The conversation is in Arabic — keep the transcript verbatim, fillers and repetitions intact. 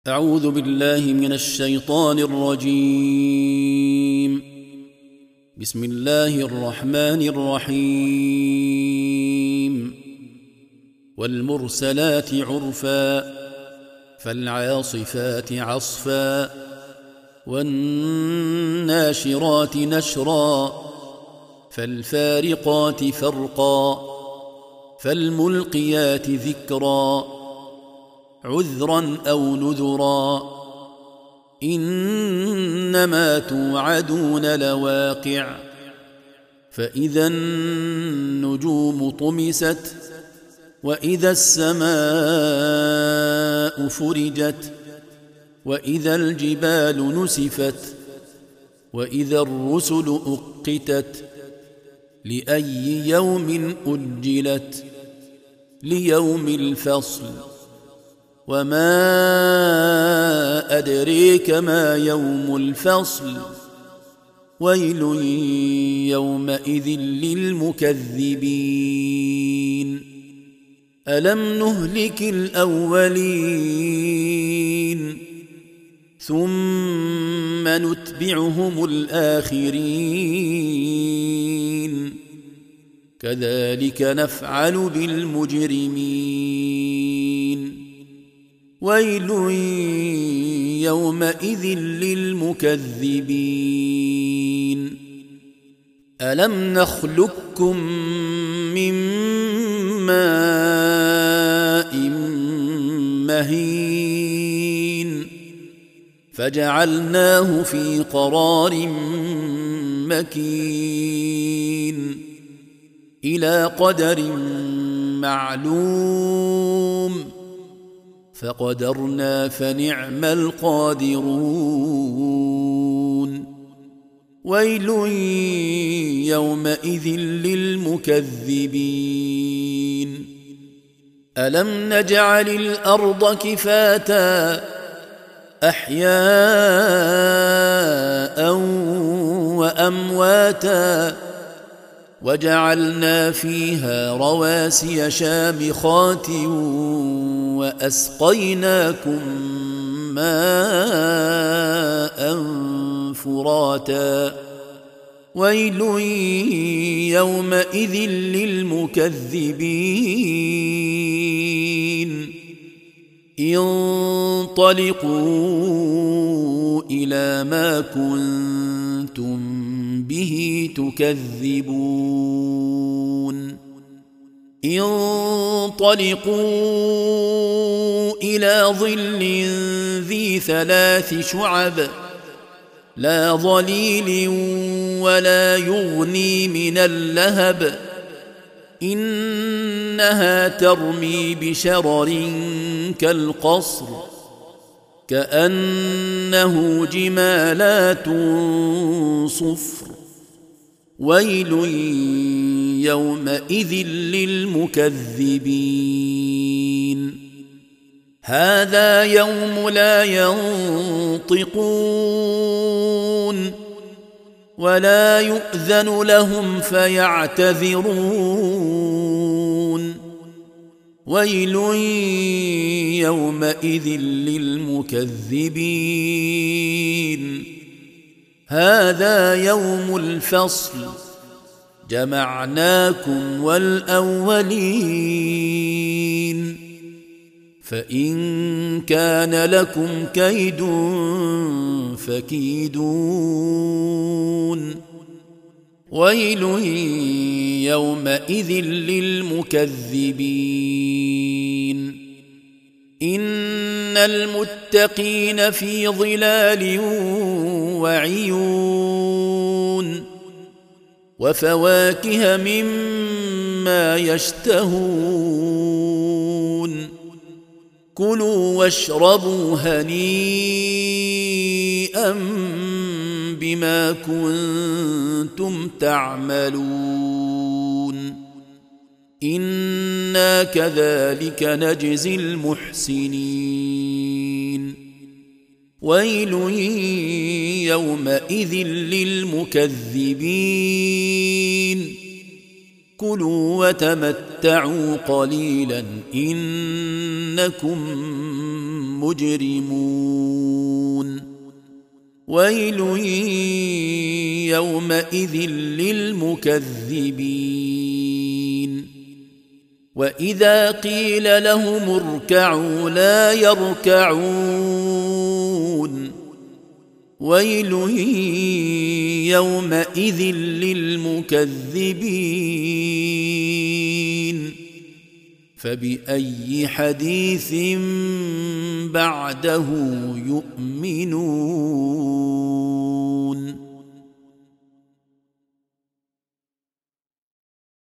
أعوذ بالله من الشيطان الرجيم. بسم الله الرحمن الرحيم. والمرسلات عرفا فالعاصفات عصفا والناشرات نشرا فالفارقات فرقا فالملقيات ذكرا عذرا أو نذرا إنما توعدون لواقع فإذا النجوم طمست وإذا السماء فرجت وإذا الجبال نسفت وإذا الرسل أقتت لأي يوم أجلت ليوم الفصل وما أدريك ما يوم الفصل ويل يومئذ للمكذبين ألم نهلك الأولين ثم نتبعهم الآخرين كذلك نفعل بالمجرمين ويل يومئذ للمكذبين ألم نخلقكم من ماء مهين فجعلناه في قرار مكين إلى قدر معلوم فقدرنا فنعم القادرون ويل يومئذ للمكذبين ألم نجعل الأرض كفاتا أحياء وأمواتا وجعلنا فيها رواسي شامخات وأسقيناكم ماء فراتا ويل يومئذ للمكذبين انطلقوا إلى ما كنتم به تكذبون انطلقوا إلى ظل ذي ثلاث شعب لا ظليل ولا يغني من اللهب إنها ترمي بشرر كالقصر كأنه جمالات صفر ويل يومئذ للمكذبين هذا يوم لا ينطقون ولا يؤذن لهم فيعتذرون ويل يومئذ للمكذبين هذا يوم الفصل جمعناكم والأولين فإن كان لكم كيد فكيدون ويل يومئذ للمكذبين إن المتقين في ظلال وعيون وفواكه مما يشتهون كلوا واشربوا هنيئا بما كنتم تعملون إنا كذلك نجزي المحسنين ويل يومئذ للمكذبين كلوا وتمتعوا قليلا إنكم مجرمون ويل يومئذ للمكذبين وإذا قيل لهم اركعوا لا يركعون ويل يومئذ للمكذبين فبأي حديث بعده يؤمنون